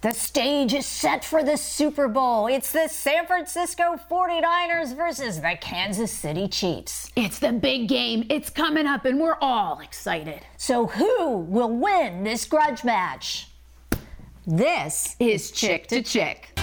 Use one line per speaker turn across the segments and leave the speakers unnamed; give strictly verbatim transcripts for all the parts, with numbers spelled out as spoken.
The stage is set for the Super Bowl. It's the San Francisco forty-niners versus the Kansas City Chiefs.
It's the big game. It's coming up, and we're all excited.
So who will win this grudge match? This
is Chick to Chick.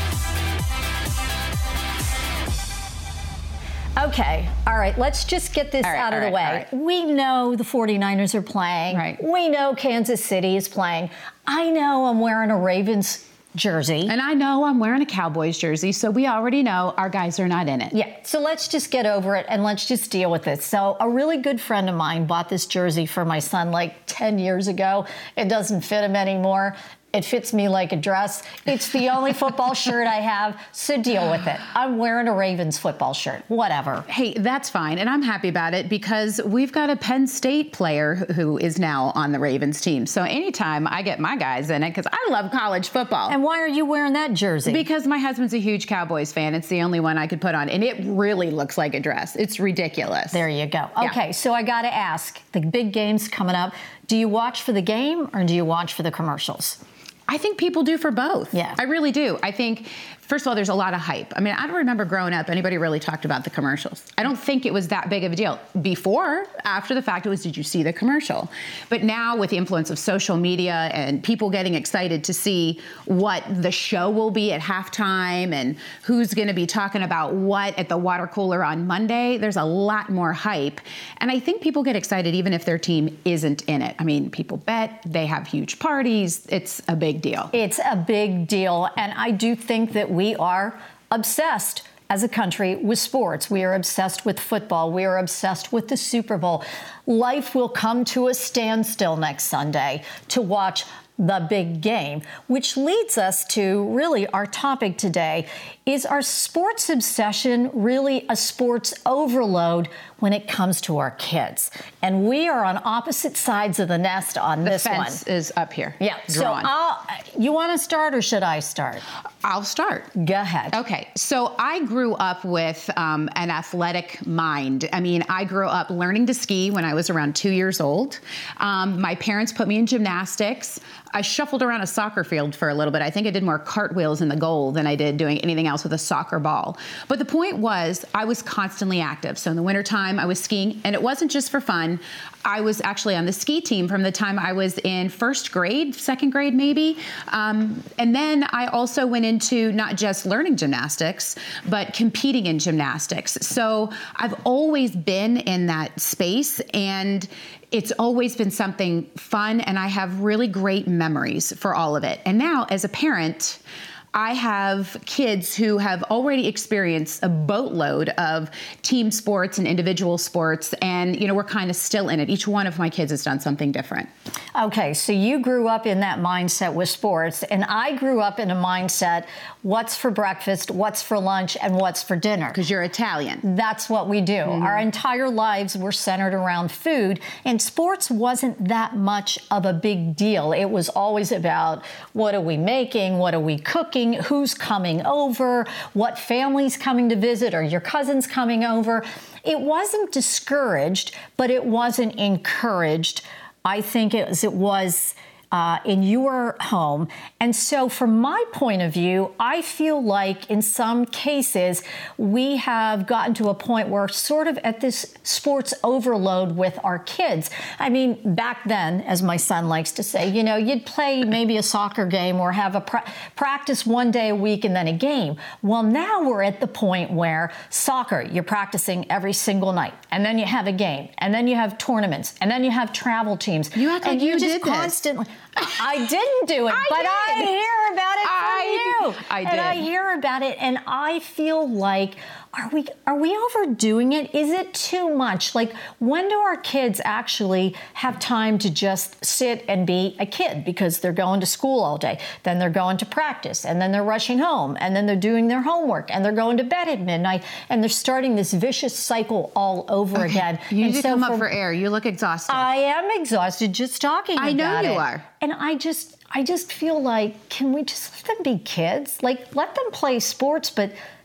Okay, all right, let's just get this
right,
out of
right,
the way.
right.
We know the forty-niners are playing.
Right.
We know Kansas City is playing. I know I'm wearing a Ravens jersey.
And I know I'm wearing a Cowboys jersey, so we already know our guys are not in it.
Yeah, so let's just get over it and let's just deal with it. So a really good friend of mine bought this jersey for my son like ten years ago. It doesn't fit him anymore. It fits me like a dress. It's the only football shirt I have, so deal with it. I'm wearing a Ravens football shirt, whatever.
Hey, that's fine, and I'm happy about it because we've got a Penn State player who is now on the Ravens team. So anytime I get my guys in it, because I love college football.
And why are you wearing that jersey?
Because my husband's a huge Cowboys fan. It's the only one I could put on, and it really looks like a dress. It's ridiculous.
There you go.
Yeah.
Okay, so I got to ask, the big game's coming up. Do you watch for the game or do you watch for the commercials?
I think people do for both.
Yeah.
I really do. I think, first of all, there's a lot of hype. I mean, I don't remember growing up anybody really talked about the commercials. I don't think it was that big of a deal. Before, after the fact, it was, did you see the commercial? But now with the influence of social media and people getting excited to see what the show will be at halftime and who's going to be talking about what at the water cooler on Monday, there's a lot more hype. And I think people get excited even if their team isn't in it. I mean, people bet, they have huge parties. It's a big deal.
It's a big deal, and I do think that we are obsessed as a country with sports. We are obsessed with football. We are obsessed with the Super Bowl. Life will come to a standstill next Sunday to watch the big game, which leads us to really our topic today. Is our sports obsession really a sports overload when it comes to our kids? And we are on opposite sides of the nest on
the
this one.
The fence is up here.
Yeah. So
drawn.
I'll, you want to start or should I start?
I'll start.
Go ahead.
Okay. So I grew up with um, an athletic mind. I mean, I grew up learning to ski when I was around two years old. Um, my parents put me in gymnastics. I shuffled around a soccer field for a little bit. I think I did more cartwheels in the goal than I did doing anything else with a soccer ball. But the point was I was constantly active. So in the wintertime, I was skiing, and it wasn't just for fun. I was actually on the ski team from the time I was in first grade, second grade maybe. Um, and then I also went into not just learning gymnastics, but competing in gymnastics. So I've always been in that space, and it's always been something fun, and I have really great memories for all of it. And now, as a parent, I have kids who have already experienced a boatload of team sports and individual sports, and, you know, we're kind of still in it. Each one of my kids has done something different.
Okay, so you grew up in that mindset with sports, and I grew up in a mindset, what's for breakfast, what's for lunch, and what's for dinner.
Because you're Italian.
That's what we do. Mm-hmm. Our entire lives were centered around food, and sports wasn't that much of a big deal. It was always about what are we making, what are we cooking, who's coming over, what family's coming to visit, or your cousins coming over. It wasn't discouraged, but it wasn't encouraged. I think it was, it was uh, in your home. And so from my point of view, I feel like in some cases we have gotten to a point where sort of at this sports overload with our kids. I mean, back then, as my son likes to say, you know, you'd play maybe a soccer game or have a pra- practice one day a week and then a game. Well, now we're at the point where soccer, you're practicing every single night, and then you have a game, and then you have tournaments, and then you have travel teams.
You act like
and you,
you
just
did this.
constantly. I didn't do it,
I
but
did.
I hear about it from
I,
you.
I did.
And I hear about it, and I feel like, are we are we overdoing it? Is it too much? Like, when do our kids actually have time to just sit and be a kid? Because they're going to school all day, then they're going to practice, and then they're rushing home, and then they're doing their homework, and they're going to bed at midnight, and they're starting this vicious cycle all over
okay.
again.
You
and
need
so
to come
for,
up for air. You look exhausted.
I am exhausted just talking
I
about it.
know you are.
And I just, I just feel like, can we just let them be kids? Like, let them play sports, but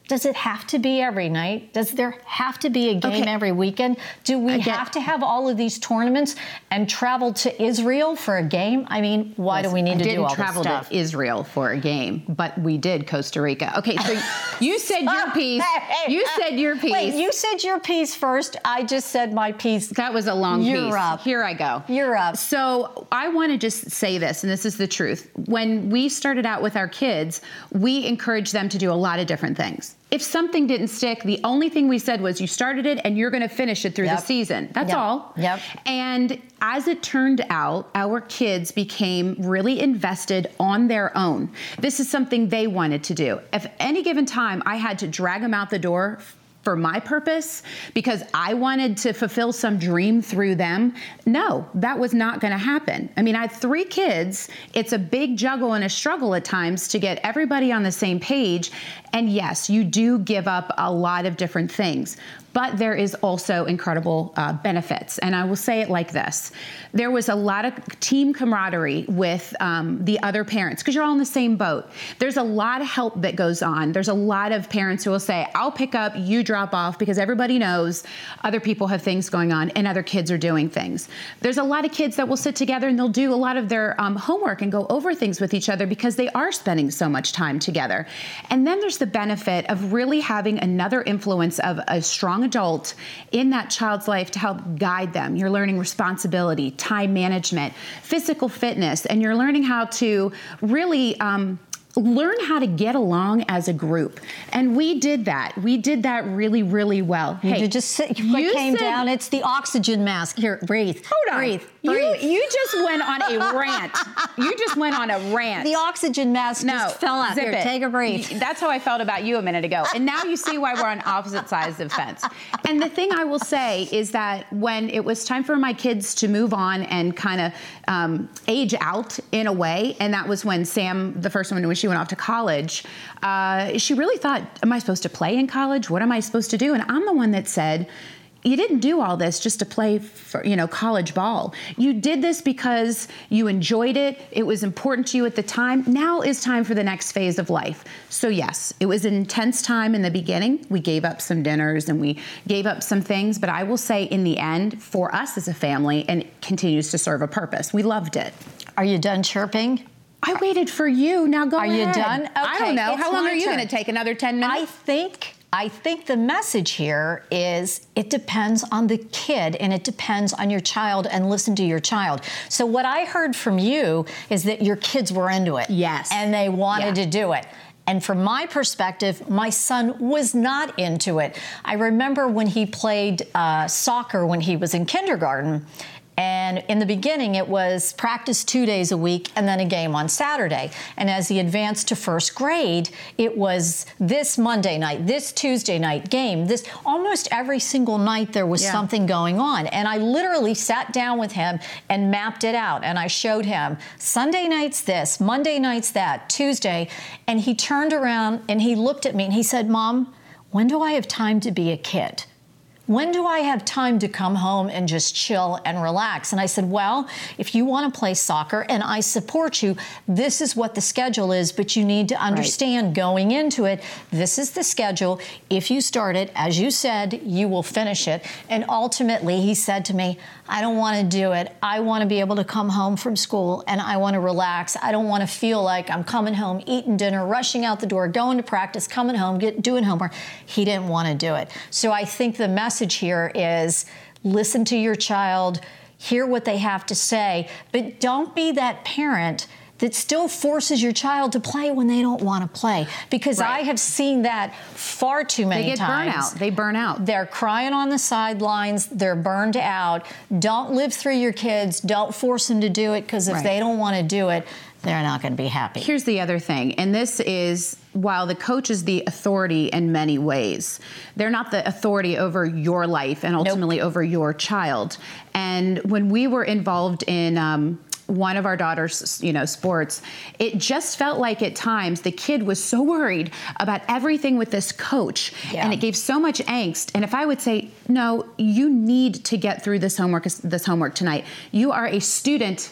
Does it have to be every night? Does there have to be a game
Okay.
every weekend? Do we
Again-
have to have all of these tournaments and travel to Israel for a game? I mean, why do we need
I
to
didn't
do all
travel
this stuff?
to Israel for a game, but we did Costa Rica. Okay, so you said your piece. You said your piece.
Wait, you said your piece first. I just said my piece.
That was a long
You're
piece.
up.
Here I go.
You're up.
So I want to just say this, and this is the truth. When we started out with our kids, we encouraged them to do a lot of different things. If something didn't stick, the only thing we said was you started it and you're going to finish it through
Yep.
the season. That's
Yep.
all.
Yep.
And as it turned out, our kids became really invested on their own. This is something they wanted to do. If any given time I had to drag them out the door for my purpose because I wanted to fulfill some dream through them, no, that was not going to happen. I mean, I had three kids. It's a big juggle and a struggle at times to get everybody on the same page. And yes, you do give up a lot of different things, but there is also incredible uh, benefits. And I will say it like this. There was a lot of team camaraderie with um, the other parents because you're all in the same boat. There's a lot of help that goes on. There's a lot of parents who will say, I'll pick up, you drop off, because everybody knows other people have things going on and other kids are doing things. There's a lot of kids that will sit together and they'll do a lot of their um, homework and go over things with each other because they are spending so much time together. And then there's the benefit of really having another influence of a strong adult in that child's life to help guide them. You're learning responsibility, time management, physical fitness, and you're learning how to really um, learn how to get along as a group. And we did that. We did that really, really well.
You
Hey,
just sit, you
you
came
said-
down. It's the oxygen mask. Here, breathe.
Hold on.
Breathe.
You,
breathe.
you just went on a rant. You just went on a rant.
The oxygen mask
No,
just fell out.
zip
Here,
it.
take a breathe.
That's how I felt about you a minute ago. And now you see why we're on opposite sides of the fence. And the thing I will say is that when it was time for my kids to move on and kind of um, age out in a way, and that was when Sam, the first one, when she went off to college, uh, she really thought, am I supposed to play in college? What am I supposed to do? And I'm the one that said, you didn't do all this just to play for, you know, college ball. You did this because you enjoyed it. It was important to you at the time. Now is time for the next phase of life. So yes, it was an intense time in the beginning. We gave up some dinners and we gave up some things, but I will say in the end, for us as a family, and it continues to serve a purpose. We loved it.
Are you done chirping?
I waited for you. Now go
Are you
ahead.
done?
I
Okay,
don't know.
it's
How long
my
are you
turn.
going to take? Another ten minutes?
I think I think the message here is it depends on the kid and it depends on your child, and listen to your child. So what I heard from you is that your kids were into it.
Yes.
And they wanted
Yeah.
to do it. And from my perspective, my son was not into it. I remember when he played uh, soccer when he was in kindergarten. And in the beginning, it was practice two days a week and then a game on Saturday. And as he advanced to first grade, it was this Monday night, this Tuesday night game, this almost every single night there was
Yeah.
something going on. And I literally sat down with him and mapped it out. And I showed him Sunday night's this, Monday night's that, Tuesday. And he turned around and he looked at me and he said, Mom, when do I have time to be a kid? When do I have time to come home and just chill and relax? And I said, well, if you want to play soccer and I support you, this is what the schedule is, but you need to understand right. going into it, this is the schedule. If you start it, as you said, you will finish it. And ultimately, he said to me, I don't want to do it. I want to be able to come home from school and I want to relax. I don't want to feel like I'm coming home, eating dinner, rushing out the door, going to practice, coming home, get, doing homework. He didn't want to do it. So I think the message here is listen to your child, hear what they have to say, but don't be that parent that still forces your child to play when they don't want to play. Because right. I have seen that far too many
times. They get
times.
burnout. They burn out.
They're crying on the sidelines. They're burned out. Don't live through your kids. Don't force them to do it, because if right. they don't want to do it, they're not going to be happy.
Here's the other thing, and this is, while the coach is the authority in many ways, they're not the authority over your life and ultimately nope. over your child. And when we were involved in um, one of our daughter's, you know, sports, it just felt like at times the kid was so worried about everything with this coach, yeah. and it gave so much angst. And if I would say, no, you need to get through this homework, this homework tonight. You are a student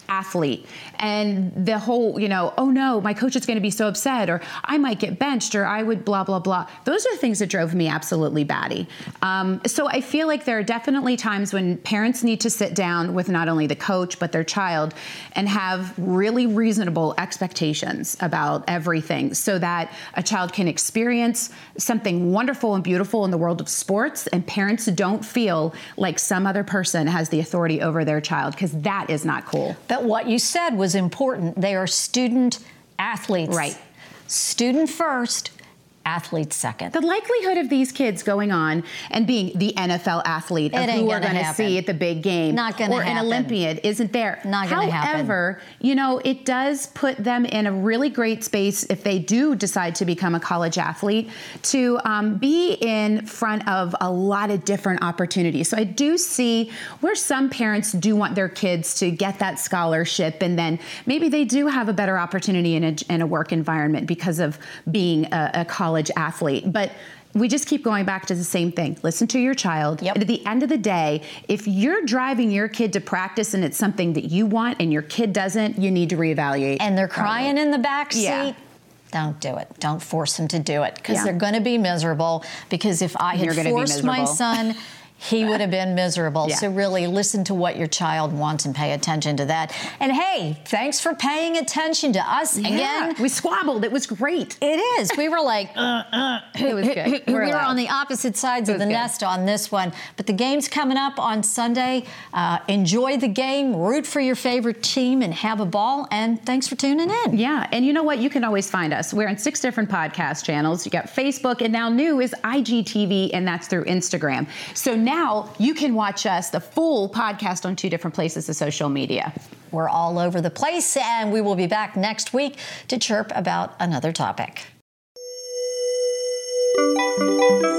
athlete. And the whole, you know, oh no, my coach is going to be so upset, or I might get benched, or I would blah, blah, blah. Those are the things that drove me absolutely batty. Um, so I feel like there are definitely times when parents need to sit down with not only the coach, but their child and have really reasonable expectations about everything so that a child can experience something wonderful and beautiful in the world of sports, and parents don't feel like some other person has the authority over their child, because that is not cool.
But what you said was important. They are student athletes.
Right.
Student first, athlete second.
The likelihood of these kids going on and being the N F L athlete of who we're going to see at the big game,
Not gonna
or
happen.
an Olympiad, isn't there.
Not going to happen.
However, you know, it does put them in a really great space if they do decide to become a college athlete to um, be in front of a lot of different opportunities. So I do see where some parents do want their kids to get that scholarship, and then maybe they do have a better opportunity in a, in a work environment because of being a, a college athlete. But we just keep going back to the same thing. Listen to your child.
Yep.
And at the end of the day, if you're driving your kid to practice and it's something that you want and your kid doesn't, you need to reevaluate.
And they're crying in the back seat.
Yeah.
Don't do it. Don't force them to do it, because
Yeah.
they're going to be miserable. Because if I
You're
had
gonna be
forced my
miserable.
son, he would have been miserable.
Yeah.
So really listen to what your child wants and pay attention to that. And hey, thanks for paying attention to us
Yeah.
again.
We squabbled. It was great.
It is. We were like, uh, uh.
It was good.
We
We're
were
allowed.
on the opposite sides
It
of the
was good.
nest on this one. But the game's coming up on Sunday. Uh, enjoy the game, root for your favorite team, and have a ball. And thanks for tuning in.
Yeah, and you know what? You can always find us. We're on six different podcast channels. You got Facebook, and now new is I G T V, and that's through Instagram. So now you can watch us, the full podcast, on two different places of social media.
We're all over the place, and we will be back next week to chirp about another topic.